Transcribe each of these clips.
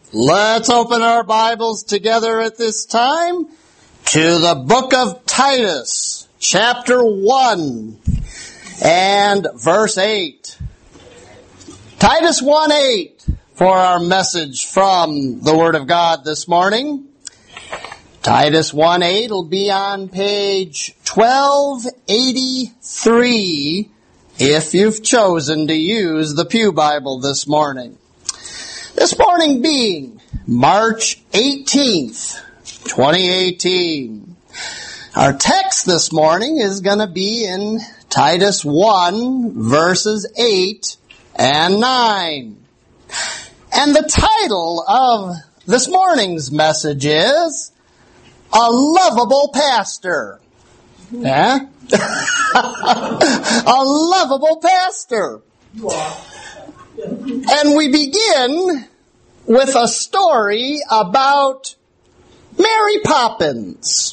Let's open our Bibles together at this time to the book of Titus, chapter 1 and verse 8. Titus 1:8 for our message from the Word of God this morning. Titus 1:8 will be on page 1283 if you've chosen to use the Pew Bible this morning. This morning being March 18th, 2018. Our text this morning is going to be in Titus 1, verses 8 and 9. And the title of this morning's message is A Lovable Pastor. Yeah? A lovable pastor. And we begin with a story about Mary Poppins,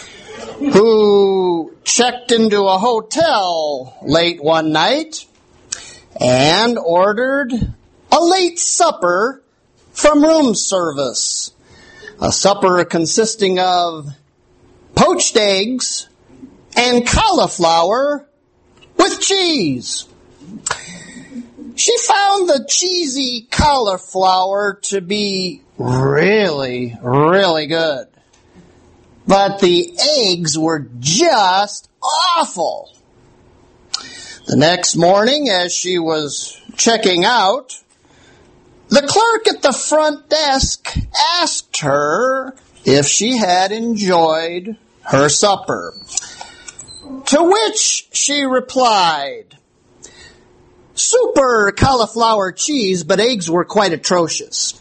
who checked into a hotel late one night and ordered a late supper from room service. A supper consisting of poached eggs and cauliflower with cheese. She found the cheesy cauliflower to be really, really good. But the eggs were just awful. The next morning, as she was checking out, the clerk at the front desk asked her if she had enjoyed her supper. To which she replied, "Super cauliflower cheese, but eggs were quite atrocious."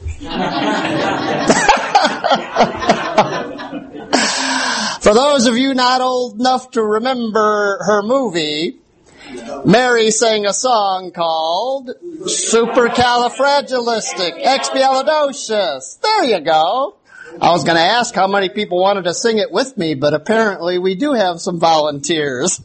For those of you not old enough to remember her movie, Mary sang a song called Supercalifragilisticexpialidocious. There you go. I was going to ask how many people wanted to sing it with me, but apparently we do have some volunteers.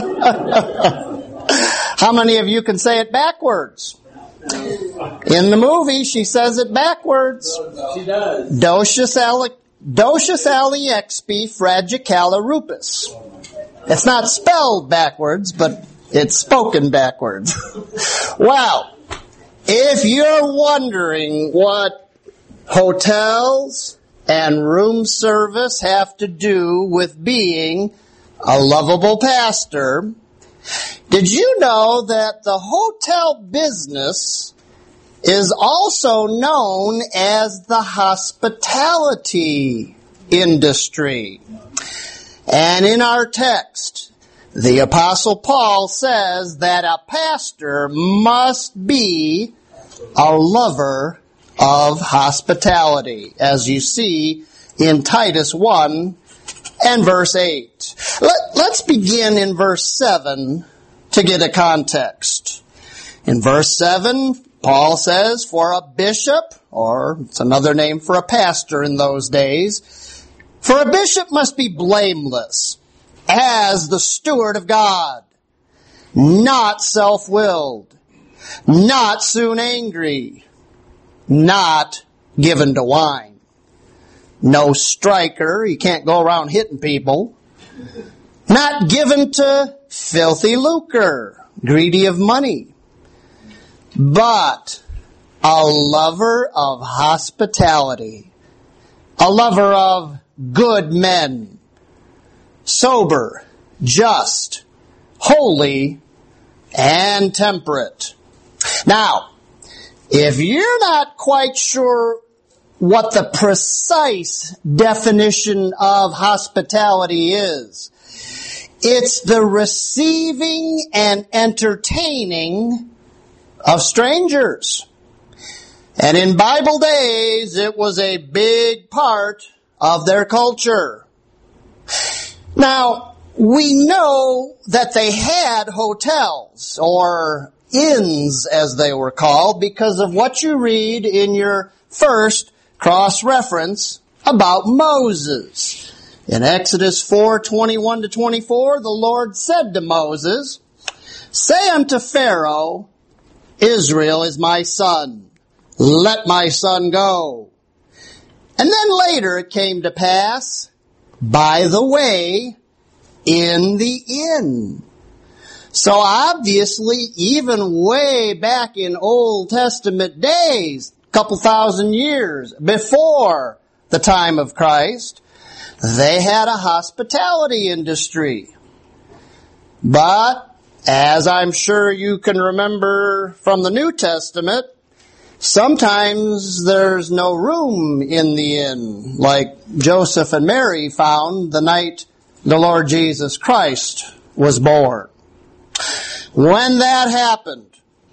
How many of you can say it backwards? In the movie, she says it backwards. She does. Docious aliexpi fragicalirupus. It's not spelled backwards, but it's spoken backwards. Well, if you're wondering what hotels and room service have to do with being a lovable pastor, did you know that the hotel business is also known as the hospitality industry? And in our text, the Apostle Paul says that a pastor must be a lover of hospitality, as you see in Titus 1 and verse 8. Let's begin in verse 7 to get a context. In verse 7, Paul says, "For a bishop," or it's another name for a pastor in those days, "for a bishop must be blameless as the steward of God, not self-willed, not soon angry, not given to wine, no striker," he can't go around hitting people, "not given to filthy lucre, greedy of money, but a lover of hospitality, a lover of good men, sober, just, holy, and temperate." Now, if you're not quite sure what the precise definition of hospitality is, it's the receiving and entertaining of strangers. And in Bible days, it was a big part of their culture. Now, we know that they had hotels, or inns as they were called, because of what you read in your first cross-reference about Moses. In Exodus 4:21-24, the Lord said to Moses, "Say unto Pharaoh, Israel is my son. Let my son go, And then later it came to pass, by the way, in the inn. So obviously, even way back in Old Testament days, a couple thousand years before the time of Christ, they had a hospitality industry. But, as I'm sure you can remember from the New Testament, sometimes there's no room in the inn, like Joseph and Mary found the night the Lord Jesus Christ was born. When that happened,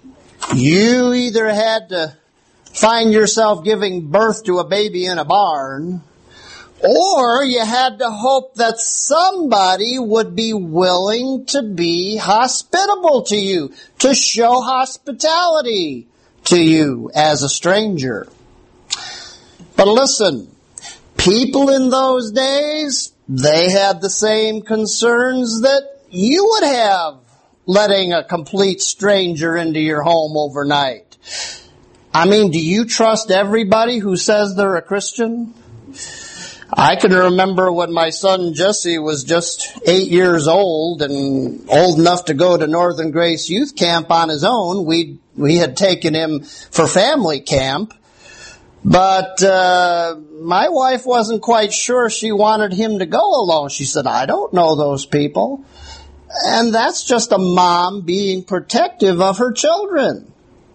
you either had to find yourself giving birth to a baby in a barn, or you had to hope that somebody would be willing to be hospitable to you, to show hospitality to you as a stranger. But listen, people in those days, they had the same concerns that you would have letting a complete stranger into your home overnight. I mean, do you trust everybody who says they're a Christian? I can remember when my son Jesse was just 8 years old and old enough to go to Northern Grace Youth Camp on his own. We had taken him for family camp. But my wife wasn't quite sure she wanted him to go alone. She said, I don't know those people. And that's just a mom being protective of her children.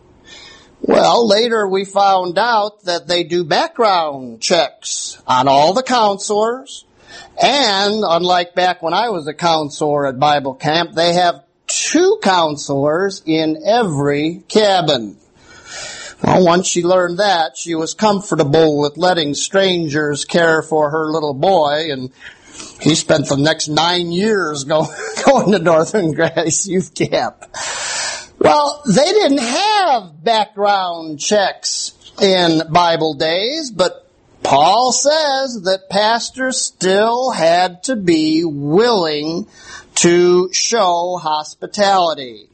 Well, later we found out that they do background checks on all the counselors. And unlike back when I was a counselor at Bible camp, they have 2 counselors in every cabin. Well, once she learned that, she was comfortable with letting strangers care for her little boy, and he spent the next 9 years going to Northern Grace Youth Camp. Well, they didn't have background checks in Bible days, but Paul says that pastors still had to be willing to show hospitality.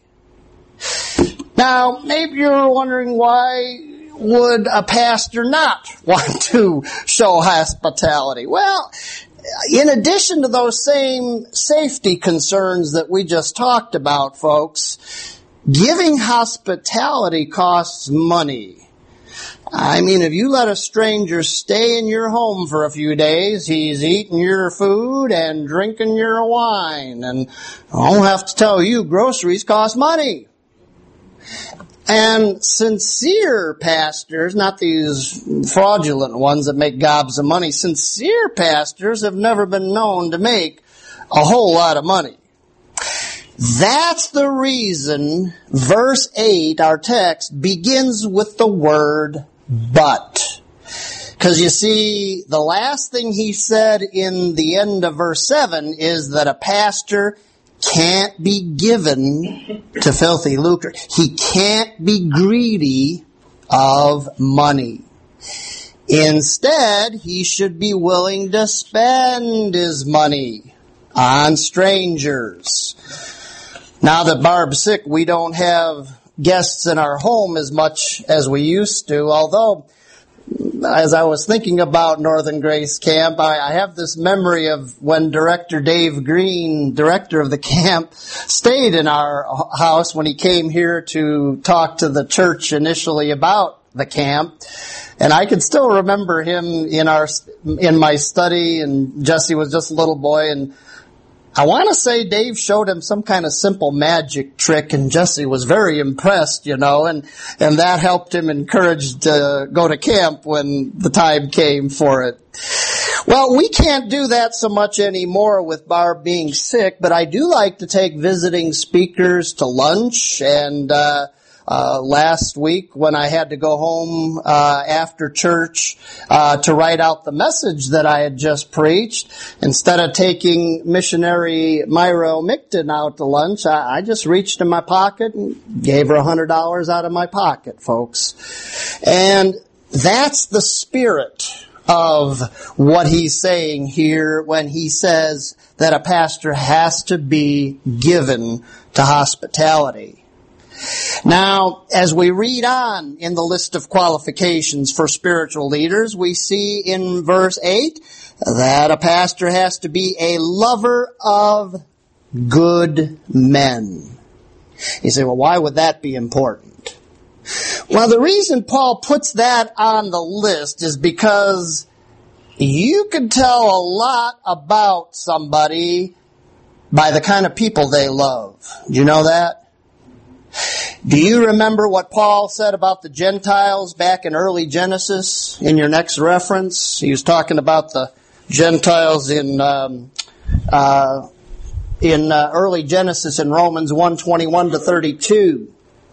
Now, maybe you're wondering, why would a pastor not want to show hospitality? Well, in addition to those same safety concerns that we just talked about, folks, giving hospitality costs money. I mean, if you let a stranger stay in your home for a few days, he's eating your food and drinking your wine. And I don't have to tell you, groceries cost money. And sincere pastors, not these fraudulent ones that make gobs of money, sincere pastors have never been known to make a whole lot of money. That's the reason verse 8, our text, begins with the word but. Because you see, the last thing he said in the end of verse 7 is that a pastor can't be given to filthy lucre. He can't be greedy of money. Instead, he should be willing to spend his money on strangers. Now that Barb's sick, we don't have guests in our home as much as we used to, although as I was thinking about Northern Grace Camp, I have this memory of when Director Dave Green, director of the camp, stayed in our house when he came here to talk to the church initially about the camp. And I can still remember him in my study, and Jesse was just a little boy, and I want to say Dave showed him some kind of simple magic trick, and Jesse was very impressed, and that helped him encouraged to go to camp when the time came for it. Well, we can't do that so much anymore with Barb being sick, but I do like to take visiting speakers to lunch, and last week when I had to go home after church to write out the message that I had just preached, instead of taking missionary Myra Micton out to lunch, I just reached in my pocket and gave her $100 out of my pocket, folks. And that's the spirit of what he's saying here when he says that a pastor has to be given to hospitality. Now, as we read on in the list of qualifications for spiritual leaders, we see in verse 8 that a pastor has to be a lover of good men. You say, well, why would that be important? Well, the reason Paul puts that on the list is because you can tell a lot about somebody by the kind of people they love. Do you know that? Do you remember what Paul said about the Gentiles back in early Genesis in your next reference? He was talking about the Gentiles in early Genesis in Romans 1:21-32.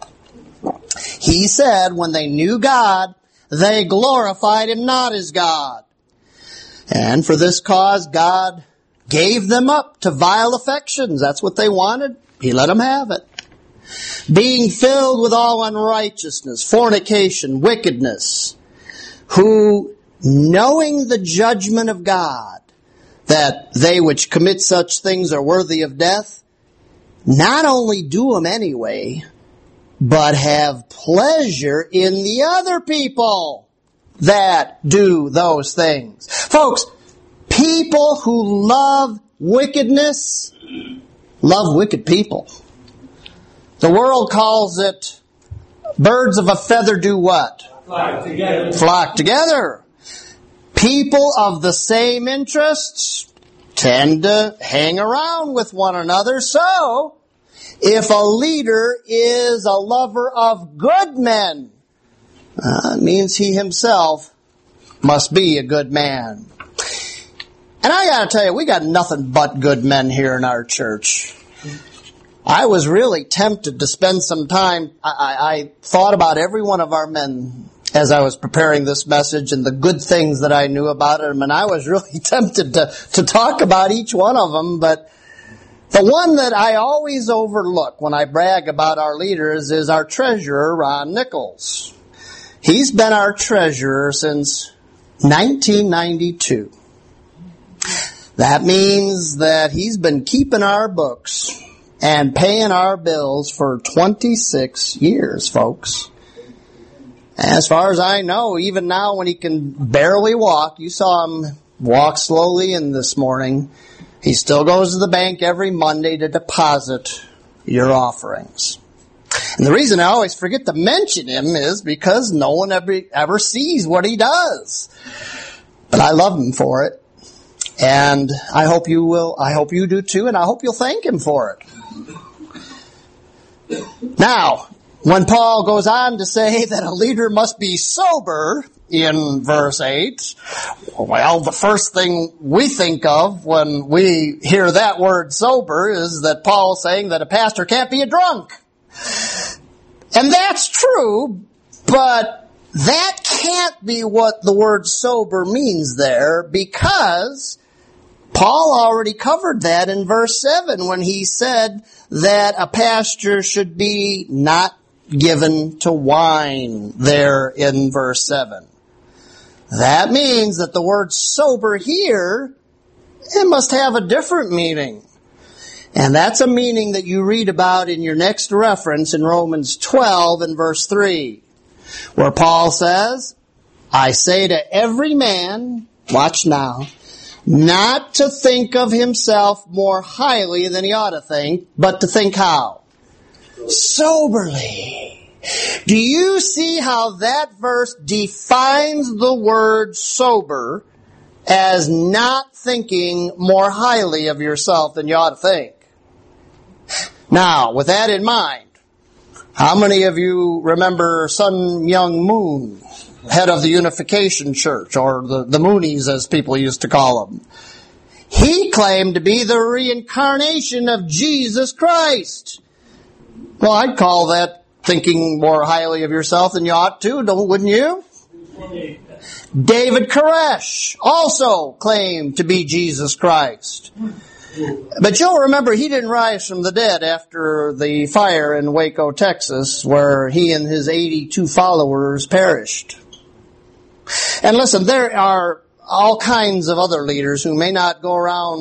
He said, when they knew God, they glorified Him not as God. And for this cause, God gave them up to vile affections. That's what they wanted. He let them have it. Being filled with all unrighteousness, fornication, wickedness, who, knowing the judgment of God, that they which commit such things are worthy of death, not only do them anyway, but have pleasure in the other people that do those things. Folks, people who love wickedness love wicked people. The world calls it birds of a feather do what? Flock together. Flock together. People of the same interests tend to hang around with one another. So, if a leader is a lover of good men, it means he himself must be a good man. And I gotta tell you, we got nothing but good men here in our church. I was really tempted to spend some time. I thought about every one of our men as I was preparing this message and the good things that I knew about them, and I was really tempted to talk about each one of them, but the one that I always overlook when I brag about our leaders is our treasurer, Ron Nichols. He's been our treasurer since 1992. That means that he's been keeping our books and paying our bills for 26 years, folks. As far as I know, even now when he can barely walk, you saw him walk slowly in this morning, he still goes to the bank every Monday to deposit your offerings. And the reason I always forget to mention him is because no one ever sees what he does. But I love him for it. And I hope you will. I hope you do too, and I hope you'll thank him for it. Now, when Paul goes on to say that a leader must be sober in verse 8, well, the first thing we think of when we hear that word sober is that Paul's saying that a pastor can't be a drunk. And that's true, but that can't be what the word sober means there, because Paul already covered that in verse 7 when he said that a pastor should be not given to wine there in verse 7. That means that the word sober here, it must have a different meaning. And that's a meaning that you read about in your next reference in Romans 12 and verse 3, where Paul says, I say to every man, watch now, not to think of himself more highly than he ought to think, but to think how? Soberly. Do you see how that verse defines the word sober as not thinking more highly of yourself than you ought to think? Now, with that in mind, how many of you remember Sun Myung Moon, head of the Unification Church, or the Moonies as people used to call them? He claimed to be the reincarnation of Jesus Christ. Well, I'd call that thinking more highly of yourself than you ought to, wouldn't you? David Koresh also claimed to be Jesus Christ. But you'll remember he didn't rise from the dead after the fire in Waco, Texas, where he and his 82 followers perished. And listen, there are all kinds of other leaders who may not go around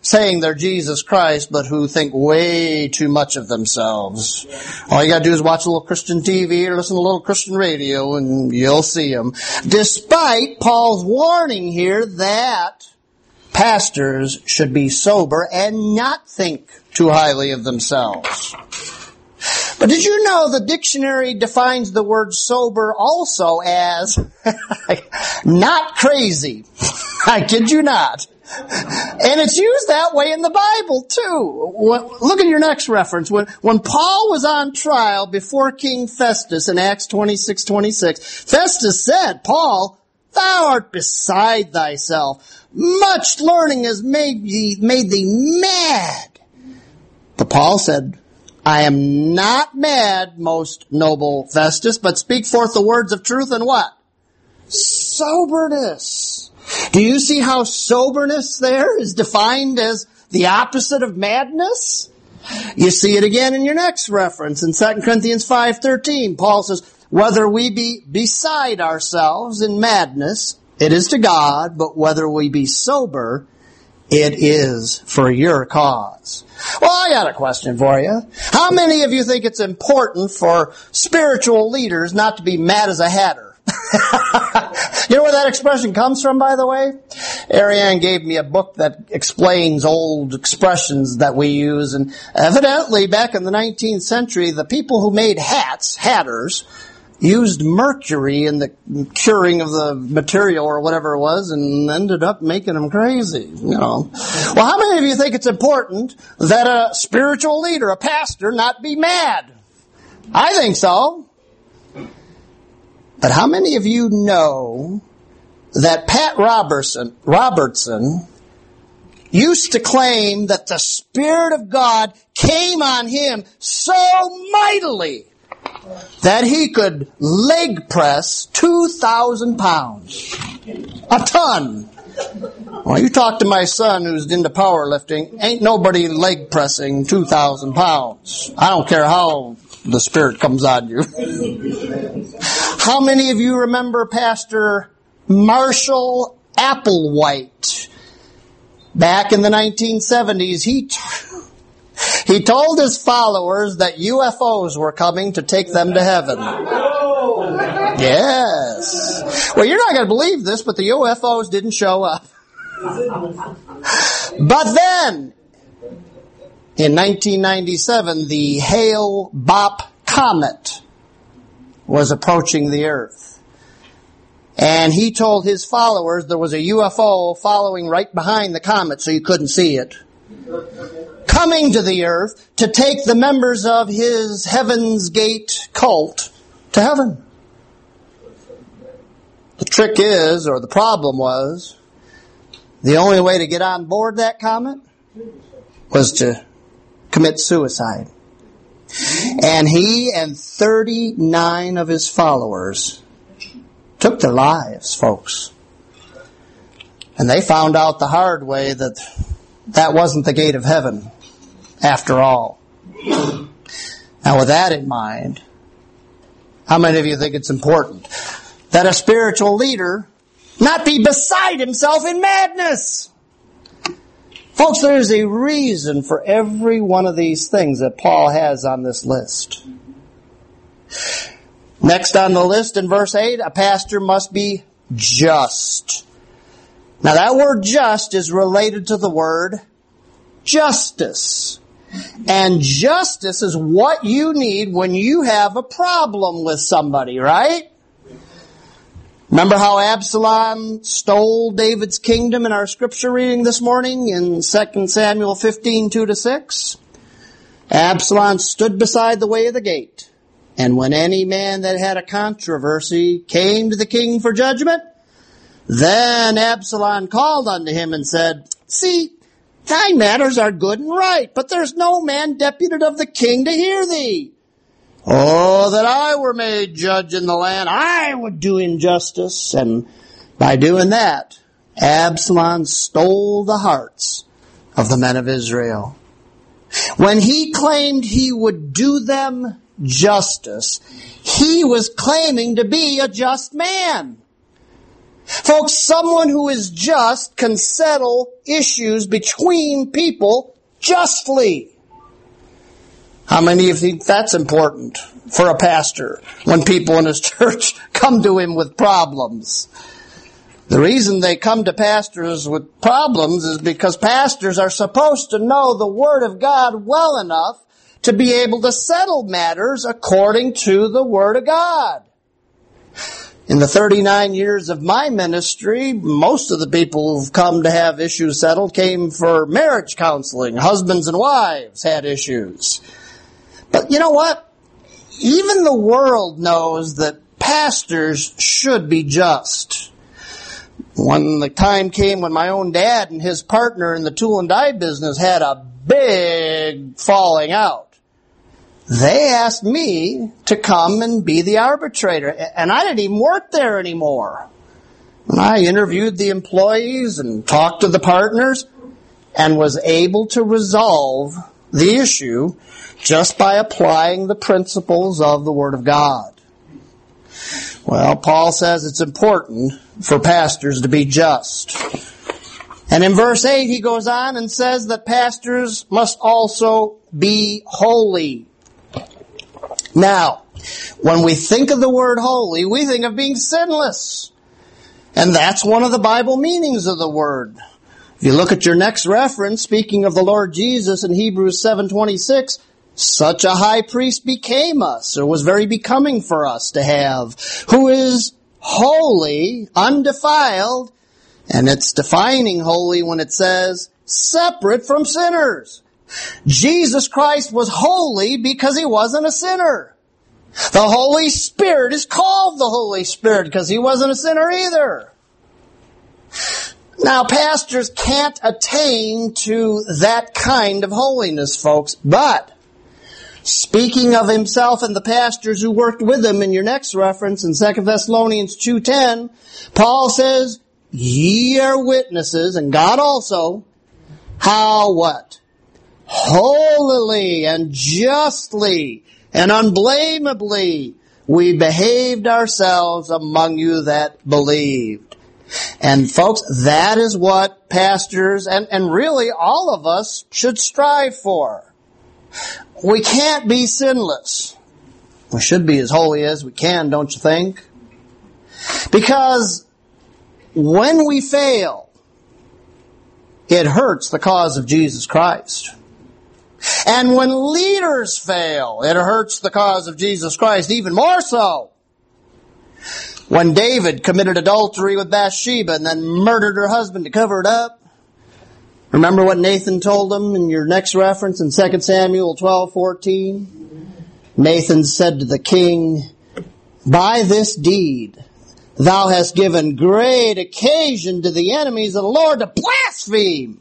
saying they're Jesus Christ, but who think way too much of themselves. All you gotta do is watch a little Christian TV or listen to a little Christian radio and you'll see them. Despite Paul's warning here that pastors should be sober and not think too highly of themselves. But did you know the dictionary defines the word sober also as not crazy? I kid you not. And it's used that way in the Bible too. Look at your next reference. When Paul was on trial before King Festus in Acts 26:26, Festus said, Paul, thou art beside thyself. Much learning has made thee mad. But Paul said, I am not mad, most noble Festus, but speak forth the words of truth and what? Soberness. Do you see how soberness there is defined as the opposite of madness? You see it again in your next reference in 2 Corinthians 5:13. Paul says, whether we be beside ourselves in madness, it is to God, but whether we be sober, it is for your cause. Well, I got a question for you. How many of you think it's important for spiritual leaders not to be mad as a hatter? You know where that expression comes from, by the way? Ariane gave me a book that explains old expressions that we use, and evidently back in the 19th century, the people who made hats, hatters, used mercury in the curing of the material or whatever it was and ended up making them crazy, you know. Well, how many of you think it's important that a spiritual leader, a pastor, not be mad? I think so. But how many of you know that Pat Robertson used to claim that the Spirit of God came on him so mightily that he could leg press 2,000 pounds. A ton. Well, you talk to my son who's into powerlifting, ain't nobody leg pressing 2,000 pounds. I don't care how the Spirit comes on you. How many of you remember Pastor Marshall Applewhite? Back in the 1970s, he told his followers that UFOs were coming to take them to heaven. Yes. Well, you're not going to believe this, but the UFOs didn't show up. But then, in 1997, the Hale-Bopp comet was approaching the Earth. And he told his followers there was a UFO following right behind the comet so you couldn't see it, coming to the Earth to take the members of his Heaven's Gate cult to heaven. The trick is, or the problem was, the only way to get on board that comet was to commit suicide. And he and 39 of his followers took their lives, folks. And they found out the hard way that that wasn't the gate of heaven, after all. Now, with that in mind, how many of you think it's important that a spiritual leader not be beside himself in madness? Folks, there's a reason for every one of these things that Paul has on this list. Next on the list in verse 8, a pastor must be just. Now that word just is related to the word justice. And justice is what you need when you have a problem with somebody, right? Remember how Absalom stole David's kingdom in our scripture reading this morning in 2 Samuel 15, 2-6? Absalom stood beside the way of the gate. And when any man that had a controversy came to the king for judgment, then Absalom called unto him and said, See, thy matters are good and right, but there's no man deputed of the king to hear thee. Oh, that I were made judge in the land, I would do injustice. And by doing that, Absalom stole the hearts of the men of Israel. When he claimed he would do them justice, he was claiming to be a just man. Folks, someone who is just can settle issues between people justly. How many of you think that's important for a pastor when people in his church come to him with problems? The reason they come to pastors with problems is because pastors are supposed to know the Word of God well enough to be able to settle matters according to the Word of God. In the 39 years of my ministry, most of the people who've come to have issues settled came for marriage counseling. Husbands and wives had issues. But you know what? Even the world knows that pastors should be just. When the time came when my own dad and his partner in the tool and die business had a big falling out, they asked me to come and be the arbitrator. And I didn't even work there anymore. And I interviewed the employees and talked to the partners and was able to resolve the issue just by applying the principles of the Word of God. Well, Paul says it's important for pastors to be just. And in verse 8 he goes on and says that pastors must also be holy. Now, when we think of the word holy, we think of being sinless. And that's one of the Bible meanings of the word. If you look at your next reference, speaking of the Lord Jesus in Hebrews 7:26, such a high priest became us, or was very becoming for us to have, who is holy, undefiled, and it's defining holy when it says separate from sinners. Jesus Christ was holy because he wasn't a sinner. The Holy Spirit is called the Holy Spirit because he wasn't a sinner either. Now, pastors can't attain to that kind of holiness, folks, but speaking of himself and the pastors who worked with him in your next reference in 2 Thessalonians 2:10, Paul says, ye are witnesses, and God also, how what? Holily and justly and unblameably we behaved ourselves among you that believed. And folks, that is what pastors and really all of us should strive for. We can't be sinless. We should be as holy as we can, don't you think? Because when we fail, it hurts the cause of Jesus Christ. And when leaders fail, it hurts the cause of Jesus Christ even more so. When David committed adultery with Bathsheba and then murdered her husband to cover it up, remember what Nathan told him in your next reference in 2 Samuel 12:14? Nathan said to the king, by this deed thou hast given great occasion to the enemies of the Lord to blaspheme.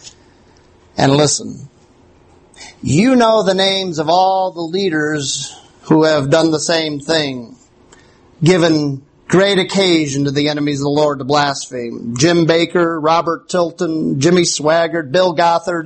And listen, you know the names of all the leaders who have done the same thing, given great occasion to the enemies of the Lord to blaspheme. Jim Baker, Robert Tilton, Jimmy Swaggart, Bill Gothard,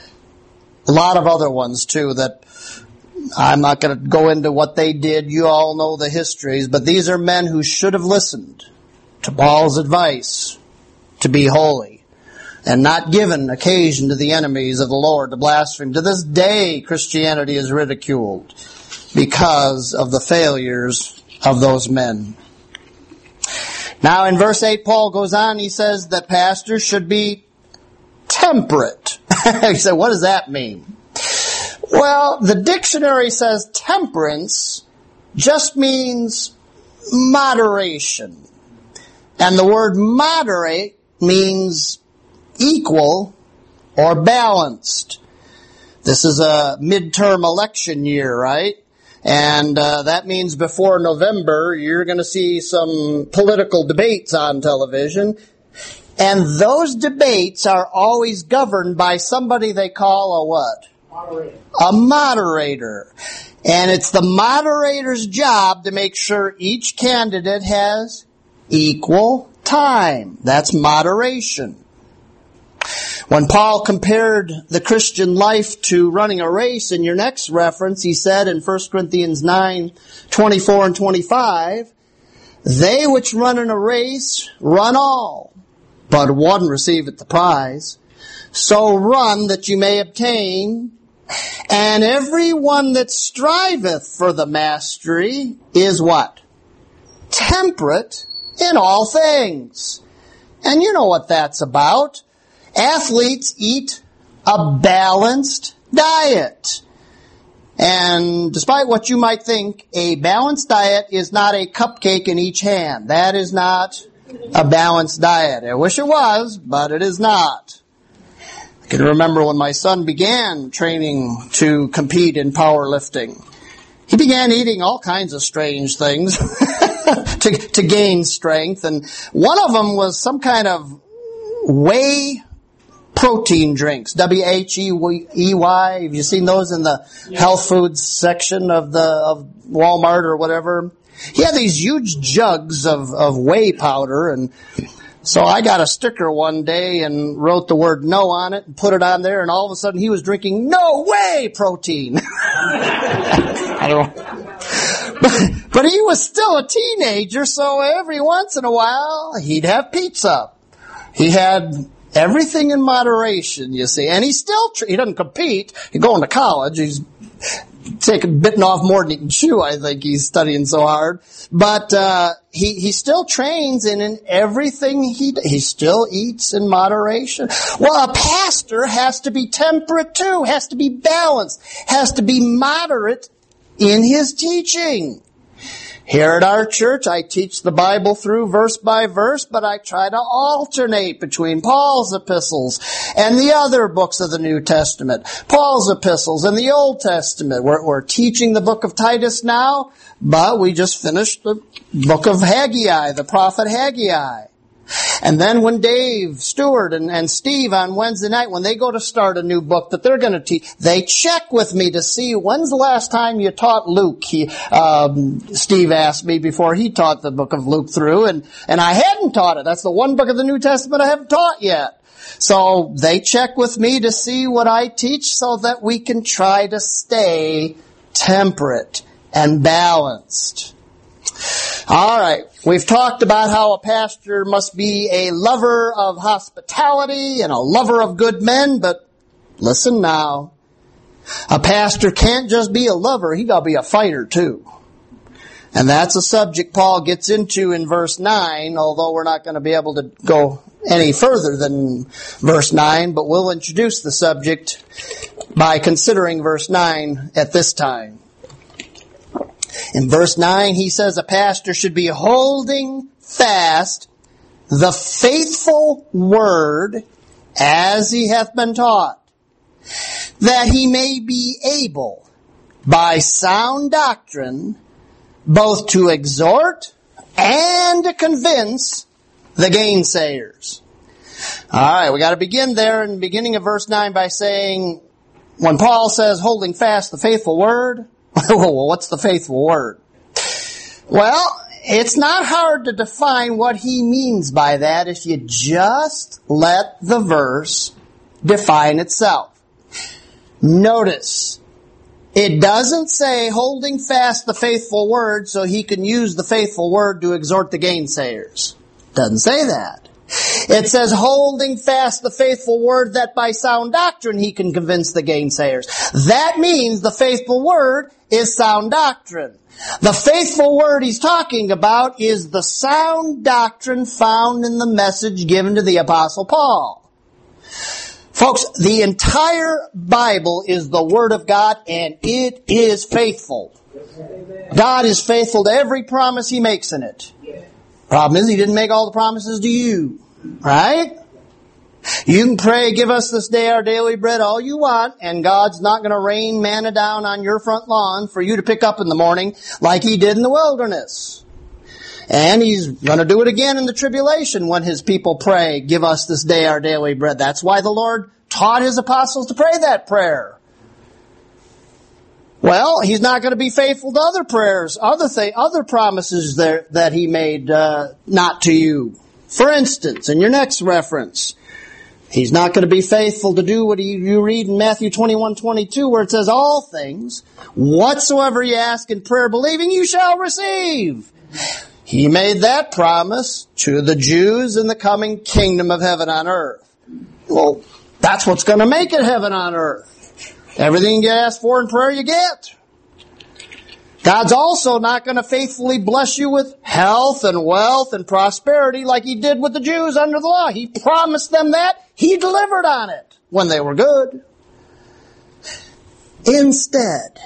a lot of other ones too that I'm not going to go into what they did. You all know the histories, but these are men who should have listened to Paul's advice to be holy and not given occasion to the enemies of the Lord to blaspheme. To this day, Christianity is ridiculed because of the failures of those men. Now in verse 8, Paul goes on, he says that pastors should be temperate. You say, what does that mean? Well, the dictionary says temperance just means moderation. And the word moderate means equal or balanced. This is a midterm election year, right? And that means before November, you're going to see some political debates on television. And those debates are always governed by somebody they call a what? Moderator. A moderator. And it's the moderator's job to make sure each candidate has equal time. That's moderation. When Paul compared the Christian life to running a race in your next reference, he said in 1 Corinthians 9:24 and 25, They which run in a race run all, but one receiveth the prize. So run that you may obtain. And every one that striveth for the mastery is what? Temperate in all things. And you know what that's about. Athletes eat a balanced diet. And despite what you might think, a balanced diet is not a cupcake in each hand. That is not a balanced diet. I wish it was, but it is not. I can remember when my son began training to compete in powerlifting. He began eating all kinds of strange things to gain strength. And one of them was some kind of whey protein drinks, W-H-E-Y. Have you seen those in the health foods section of Walmart or whatever? He had these huge jugs of whey powder, and so I got a sticker one day and wrote the word no on it and put it on there, and all of a sudden he was drinking no whey protein. I don't know. But he was still a teenager, so every once in a while he'd have pizza. He had everything in moderation, you see. And he doesn't compete. He's going to college. He's bitten off more than he can chew, I think. He's studying so hard. But he still trains, and in everything he still eats in moderation. Well, a pastor has to be temperate too, has to be balanced, has to be moderate in his teaching. Here at our church, I teach the Bible through verse by verse, but I try to alternate between Paul's epistles and the other books of the New Testament. Paul's epistles and the Old Testament. We're teaching the book of Titus now, but we just finished the book of Haggai, the prophet Haggai. And then when Dave Stewart and Steve on Wednesday night, when they go to start a new book that they're going to teach, they check with me to see when's the last time you taught Luke. Steve asked me before he taught the book of Luke through, and I hadn't taught it. That's the one book of the New Testament I haven't taught yet. So they check with me to see what I teach so that we can try to stay temperate and balanced. All right, we've talked about how a pastor must be a lover of hospitality and a lover of good men, but listen now. A pastor can't just be a lover, he got to be a fighter too. And that's a subject Paul gets into in verse 9, although we're not going to be able to go any further than verse 9, but we'll introduce the subject by considering verse 9 at this time. In verse 9, he says a pastor should be holding fast the faithful word as he hath been taught, that he may be able by sound doctrine both to exhort and to convince the gainsayers. All right, we got to begin there in the beginning of verse 9 by saying, when Paul says holding fast the faithful word, well, what's the faithful word? Well, it's not hard to define what he means by that if you just let the verse define itself. Notice, it doesn't say holding fast the faithful word so he can use the faithful word to exhort the gainsayers. Doesn't say that. It says holding fast the faithful word that by sound doctrine he can convince the gainsayers. That means the faithful word is sound doctrine. The faithful word he's talking about is the sound doctrine found in the message given to the Apostle Paul. Folks, the entire Bible is the Word of God, and it is faithful. God is faithful to every promise He makes in it. Problem is, He didn't make all the promises to you. Right? You can pray, give us this day our daily bread, all you want, and God's not going to rain manna down on your front lawn for you to pick up in the morning like He did in the wilderness. And He's going to do it again in the tribulation when His people pray, give us this day our daily bread. That's why the Lord taught His apostles to pray that prayer. Well, He's not going to be faithful to other prayers, other promises that He made not to you. For instance, in your next reference, He's not going to be faithful to do what you read in Matthew 21:22, where it says, all things, whatsoever you ask in prayer believing, you shall receive. He made that promise to the Jews in the coming kingdom of heaven on earth. Well, that's what's going to make it heaven on earth. Everything you ask for in prayer, you get. God's also not going to faithfully bless you with health and wealth and prosperity like He did with the Jews under the law. He promised them that. He delivered on it when they were good. Instead,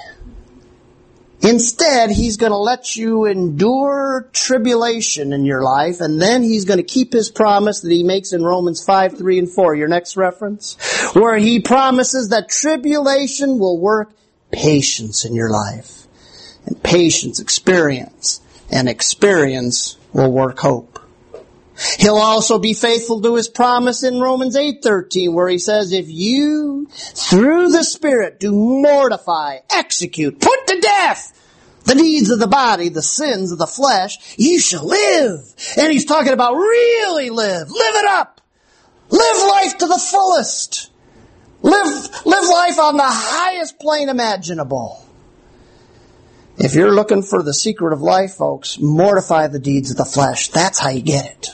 He's going to let you endure tribulation in your life, and then He's going to keep His promise that He makes in Romans 5, 3, and 4, your next reference, where He promises that tribulation will work patience in your life. And patience, experience, and experience will work hope. He'll also be faithful to His promise in Romans 8:13, where He says, if you, through the Spirit, do mortify, execute, put to death the deeds of the body, the sins of the flesh, you shall live. And He's talking about really live. Live it up. Live life to the fullest. Live life on the highest plane imaginable. If you're looking for the secret of life, folks, mortify the deeds of the flesh. That's how you get it.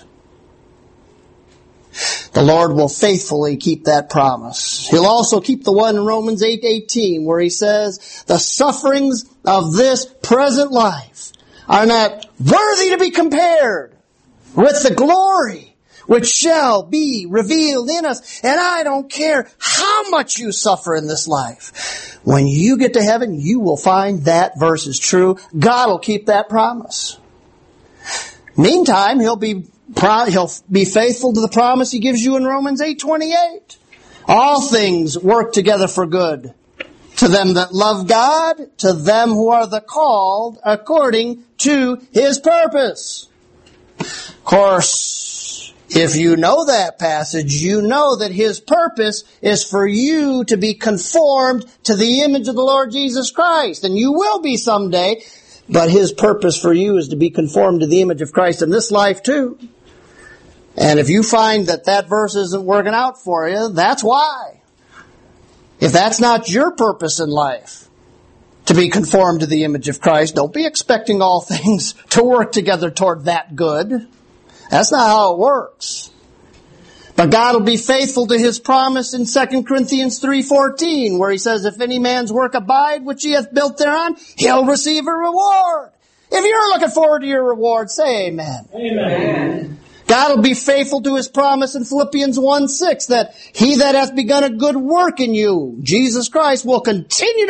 The Lord will faithfully keep that promise. He'll also keep the one in Romans 8:18 where He says, the sufferings of this present life are not worthy to be compared with the glory which shall be revealed in us. And I don't care how much you suffer in this life. When you get to heaven, you will find that verse is true. God will keep that promise. Meantime, He'll be faithful to the promise He gives you in Romans 8:28. All things work together for good to them that love God, to them who are the called according to His purpose. Of course, if you know that passage, you know that His purpose is for you to be conformed to the image of the Lord Jesus Christ. And you will be someday, but His purpose for you is to be conformed to the image of Christ in this life too. And if you find that verse isn't working out for you, that's why. If that's not your purpose in life, to be conformed to the image of Christ, don't be expecting all things to work together toward that good. That's not how it works. But God will be faithful to His promise in 2 Corinthians 3:14, where He says, if any man's work abide, which he hath built thereon, he'll receive a reward. If you're looking forward to your reward, say amen. Amen. God will be faithful to His promise in Philippians 1:6 that He that hath begun a good work in you, Jesus Christ, will continue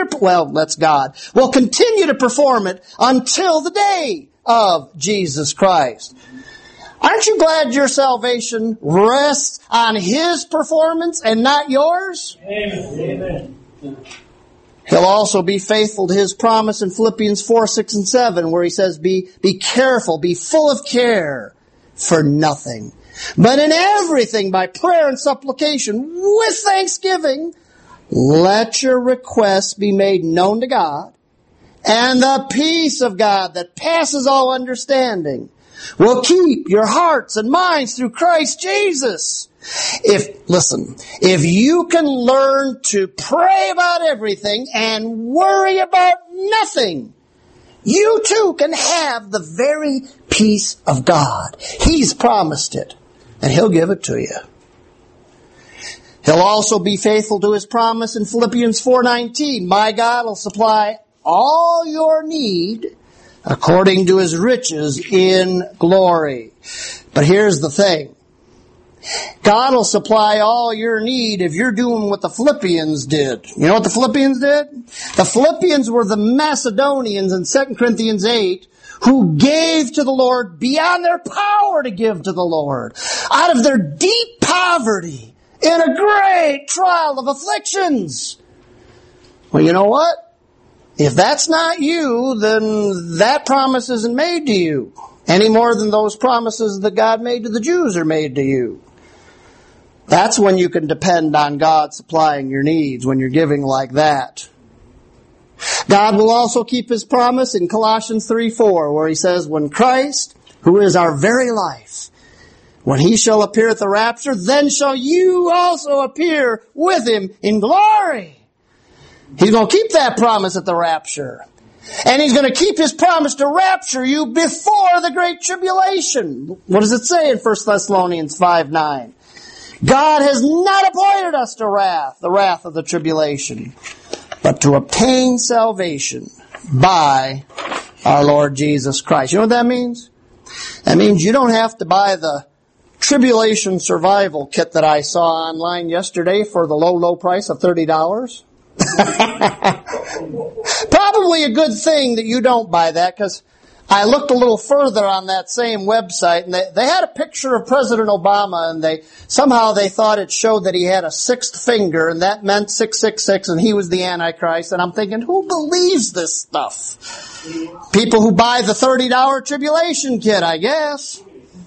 to perform it until the day of Jesus Christ. Aren't you glad your salvation rests on His performance and not yours? Amen. He'll also be faithful to His promise in Philippians 4, 6, and 7, where He says, be careful, be full of care for nothing, but in everything by prayer and supplication with thanksgiving, let your requests be made known to God, and the peace of God that passes all understanding will keep your hearts and minds through Christ Jesus. If you can learn to pray about everything and worry about nothing, you too can have the very peace of God. He's promised it, and He'll give it to you. He'll also be faithful to His promise in Philippians 4:19. My God will supply all your need according to His riches in glory. But here's the thing. God will supply all your need if you're doing what the Philippians did. You know what the Philippians did? The Philippians were the Macedonians in 2 Corinthians 8 who gave to the Lord beyond their power to give to the Lord, out of their deep poverty in a great trial of afflictions. Well, you know what? If that's not you, then that promise isn't made to you any more than those promises that God made to the Jews are made to you. That's when you can depend on God supplying your needs, when you're giving like that. God will also keep His promise in Colossians 3:4, where He says, when Christ, who is our very life, when He shall appear at the rapture, then shall you also appear with Him in glory. He's going to keep that promise at the rapture. And He's going to keep His promise to rapture you before the Great Tribulation. What does it say in 1 Thessalonians 5:9? God has not appointed us to wrath, the wrath of the tribulation, but to obtain salvation by our Lord Jesus Christ. You know what that means? That means you don't have to buy the tribulation survival kit that I saw online yesterday for the low price of $30. Probably a good thing that you don't buy that, because I looked a little further on that same website, and they had a picture of President Obama, and they thought it showed that he had a sixth finger, and that meant 666, and he was the Antichrist. And I'm thinking, who believes this stuff? People who buy the $30 tribulation kit, I guess.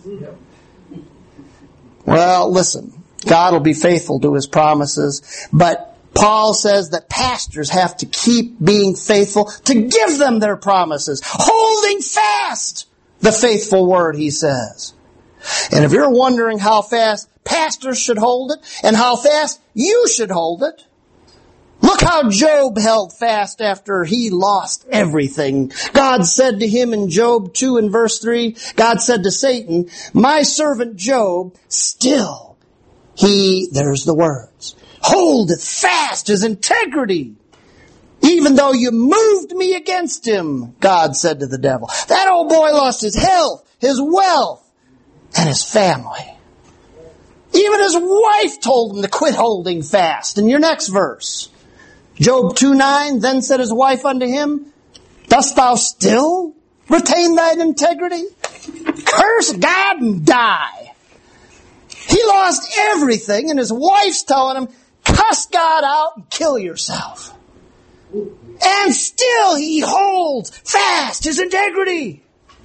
Well, listen, God will be faithful to His promises, but Paul says that pastors have to keep being faithful to give them their promises, holding fast the faithful word, he says. And if you're wondering how fast pastors should hold it and how fast you should hold it, look how Job held fast after he lost everything. God said to him in Job 2 and verse 3, God said to Satan, my servant Job, still there's the words, hold fast his integrity. Even though you moved me against him, God said to the devil. That old boy lost his health, his wealth, and his family. Even his wife told him to quit holding fast. In your next verse, Job 2:9, then said his wife unto him, dost thou still retain thine integrity? Curse God and die. He lost everything, and his wife's telling him, cuss God out and kill yourself. And still he holds fast his integrity.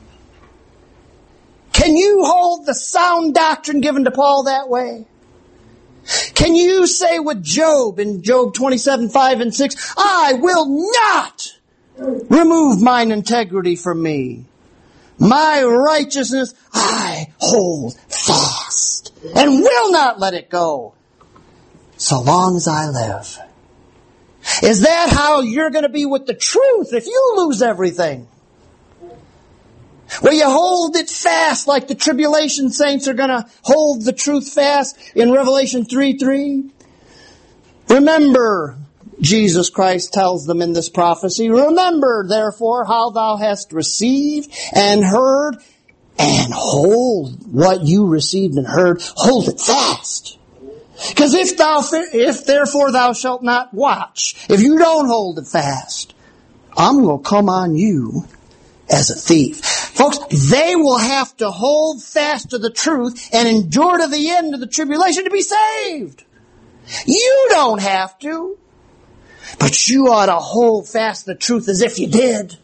Can you hold the sound doctrine given to Paul that way? Can you say with Job in Job 27:5 and 6, I will not remove mine integrity from me. My righteousness I hold fast and will not let it go so long as I live. Is that how you're going to be with the truth if you lose everything? Will you hold it fast like the tribulation saints are going to hold the truth fast in Revelation 3:3? Remember, Jesus Christ tells them in this prophecy, remember therefore how thou hast received and heard, and hold what you received and heard, hold it fast. Because if therefore thou shalt not watch, if you don't hold it fast, I'm going to come on you as a thief. Folks, they will have to hold fast to the truth and endure to the end of the tribulation to be saved. You don't have to. But you ought to hold fast the truth as if you did.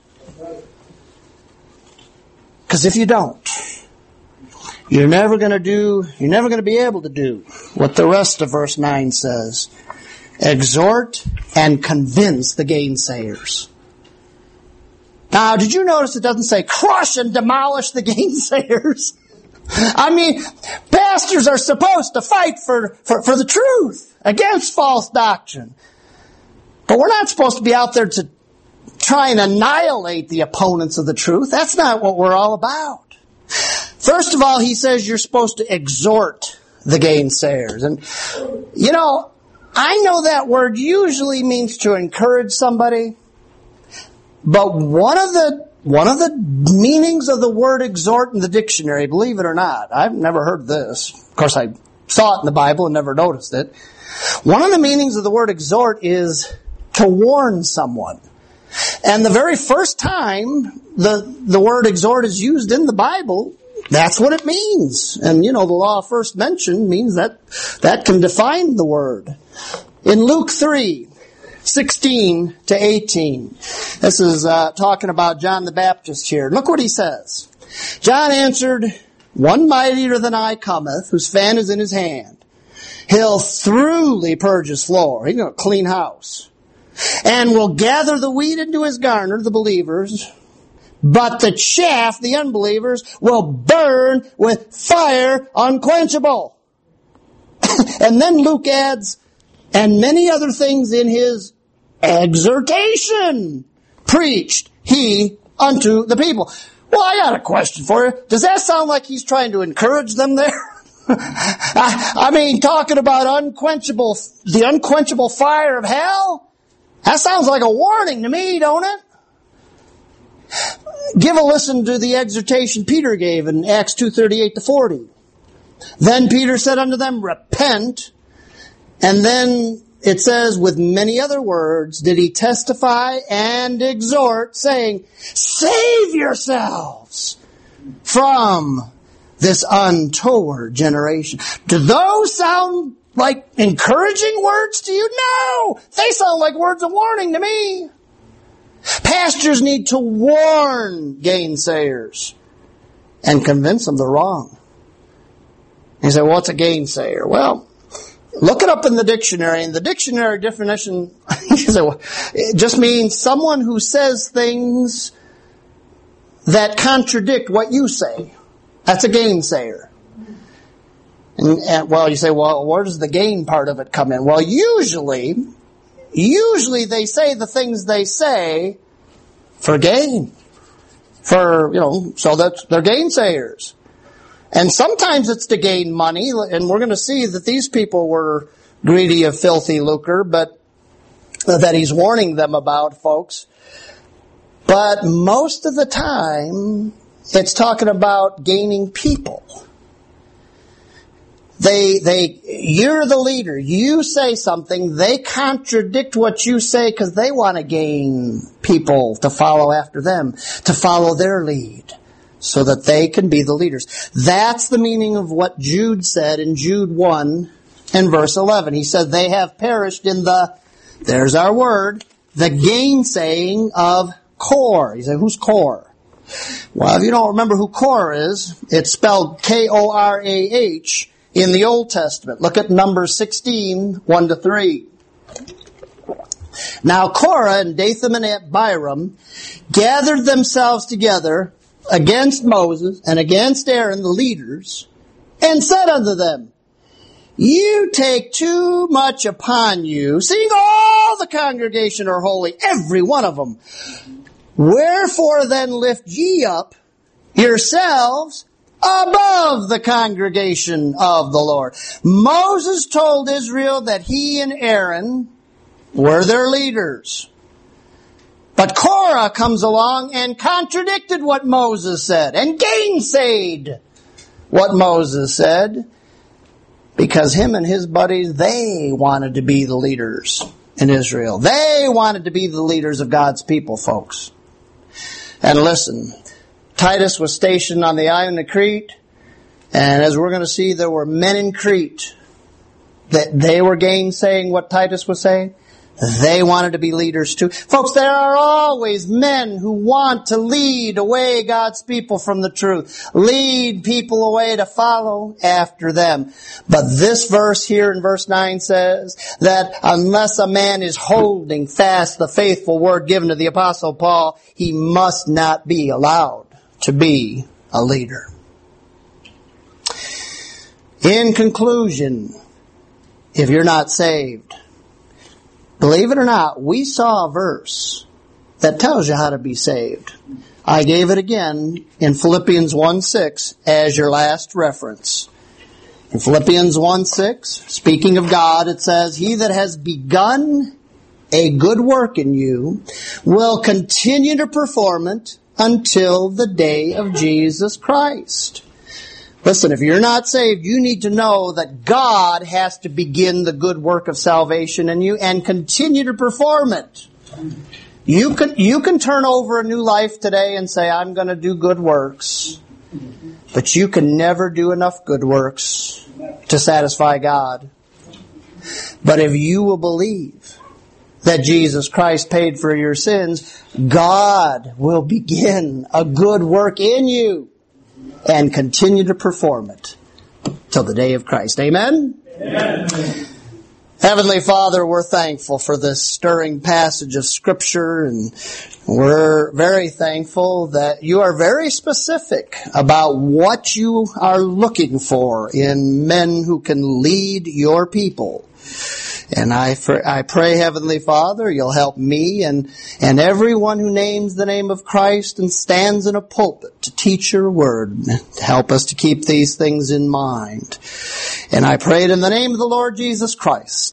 Because if you don't, you're never going to be able to do what the rest of verse 9 says. Exhort and convince the gainsayers. Now, did you notice it doesn't say crush and demolish the gainsayers? I mean, pastors are supposed to fight for the truth against false doctrine. But we're not supposed to be out there to try and annihilate the opponents of the truth. That's not what we're all about. First of all, he says you're supposed to exhort the gainsayers. And, I know that word usually means to encourage somebody. But one of the meanings of the word exhort in the dictionary, believe it or not, I've never heard this. Of course, I saw it in the Bible and never noticed it. One of the meanings of the word exhort is to warn someone. And the very first time the word exhort is used in the Bible, that's what it means. And, the law of first mention means that can define the word. In Luke 3:16 to 18. This is talking about John the Baptist here. Look what he says. John answered, one mightier than I cometh, whose fan is in his hand. He'll thoroughly purge his floor. He's going to clean house. And will gather the wheat into his garner, the believers. But the chaff, the unbelievers, will burn with fire unquenchable. And then Luke adds, and many other things in his exhortation preached he unto the people. Well, I got a question for you. Does that sound like he's trying to encourage them there? I mean, talking about the unquenchable fire of hell? That sounds like a warning to me, don't it? Give a listen to the exhortation Peter gave in Acts 2:38-40. Then Peter said unto them, repent. And then it says, with many other words did he testify and exhort, saying, save yourselves from this untoward generation. Do those sound like encouraging words to you? No! They sound like words of warning to me. Pastors need to warn gainsayers and convince them they're wrong. You say, what's a gainsayer? Well, look it up in the dictionary. And the dictionary definition it just means someone who says things that contradict what you say. That's a gainsayer. And well, you say, well, where does the gain part of it come in? Well, usually they say the things they say for gain. So that they're gainsayers. And sometimes it's to gain money, and we're going to see that these people were greedy of filthy lucre, but that he's warning them about, folks. But most of the time, it's talking about gaining people. You're the leader. You say something, they contradict what you say because they want to gain people to follow after them, to follow their lead, so that they can be the leaders. That's the meaning of what Jude said in Jude 1 and verse 11. He said, they have perished in there's our word, the gainsaying of Kor. You say, who's Kor? Well, if you don't remember who Kor is, it's spelled Korah in the Old Testament. Look at Numbers 16, 1-3. Now Korah and Dathan and Abiram gathered themselves together against Moses and against Aaron, the leaders, and said unto them, you take too much upon you, seeing all the congregation are holy, every one of them. Wherefore then lift ye up yourselves above the congregation of the Lord. Moses told Israel that he and Aaron were their leaders. But Korah comes along and contradicted what Moses said and gainsayed what Moses said, because him and his buddies, they wanted to be the leaders in Israel. They wanted to be the leaders of God's people, folks. And listen, Titus was stationed on the island of Crete, and as we're going to see, there were men in Crete that they were gainsaying what Titus was saying. They wanted to be leaders too. Folks, there are always men who want to lead away God's people from the truth. Lead people away to follow after them. But this verse here in verse 9 says that unless a man is holding fast the faithful word given to the Apostle Paul, he must not be allowed to be a leader. In conclusion, if you're not saved, believe it or not, we saw a verse that tells you how to be saved. I gave it again in Philippians 1:6 as your last reference. In Philippians 1:6, speaking of God, it says, he that has begun a good work in you will continue to perform it until the day of Jesus Christ. Listen, if you're not saved, you need to know that God has to begin the good work of salvation in you and continue to perform it. You can turn over a new life today and say, I'm going to do good works. But you can never do enough good works to satisfy God. But if you will believe that Jesus Christ paid for your sins, God will begin a good work in you and continue to perform it till the day of Christ. Amen? Amen. Heavenly Father, we're thankful for this stirring passage of Scripture, and we're very thankful that you are very specific about what you are looking for in men who can lead your people. And I pray, Heavenly Father, you'll help me and everyone who names the name of Christ and stands in a pulpit to teach your word. Help us to keep these things in mind. And I pray it in the name of the Lord Jesus Christ.